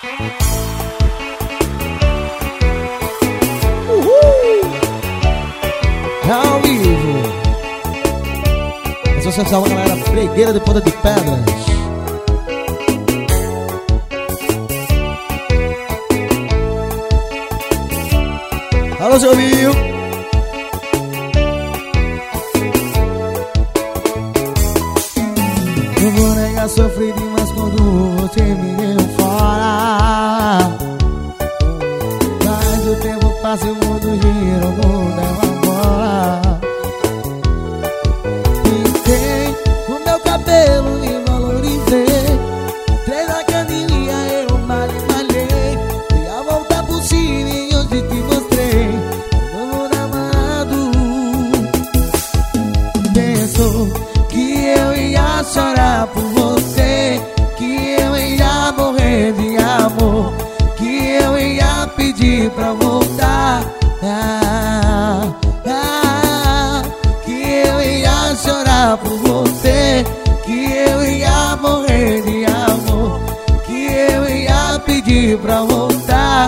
Ao vivo. Essa sensação, galera, fregueira de Ponta de Pedras. Alô, seu Rio. Não vou negar, sofri demais quando você me deu fora. Mas o tempo passa e o mundo gira, o mundo é uma bola. Pintei o meu cabelo, me valorizei. Entrei na academia, eu malhei. Dei a volta por cima e hoje te mostrei o novo namorado. Pensou que eu ia chorar por você, que eu ia morrer de amor, que eu ia pedir pra voltar, que eu ia chorar por você, que eu ia morrer de amor, que eu ia pedir pra voltar.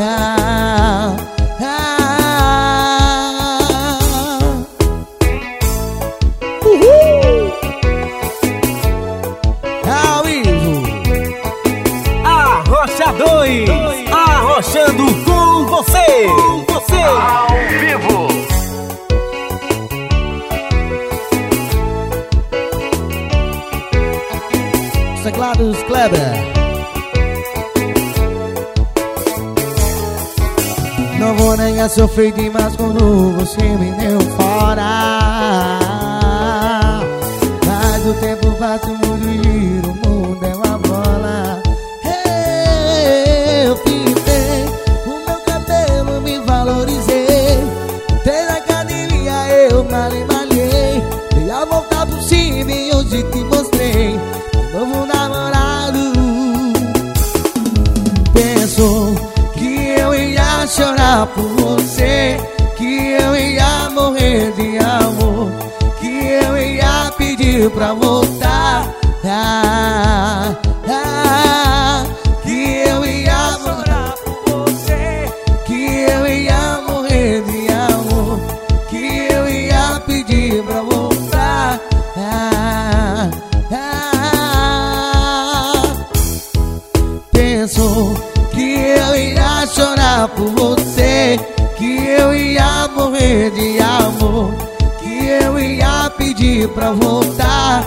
Ao vivo. Arrocha 2, arrochando com você. Ao vivo. Os teclados Kleber. Não vou negar, sofri demais quando você me deu fora. Mas o tempo passa, o mundo gira, o mundo é uma bola. Eu pintei o meu cabelo, me valorizei. Entrei na academia, eu malhei. Dei a volta por cima e hoje te mostrei o novo namorado. Pensou que eu ia chorar por você, que eu ia morrer de amor, que eu ia pedir pra voltar, que eu ia chorar por você, que eu ia morrer de amor, que eu ia pedir pra voltar. Pensou que eu ia chorar por você, que eu ia morrer de amor, que eu ia pedir pra voltar,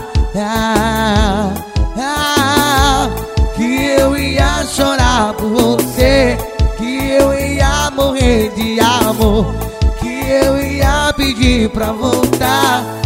que eu ia chorar por você, que eu ia morrer de amor, que eu ia pedir pra voltar.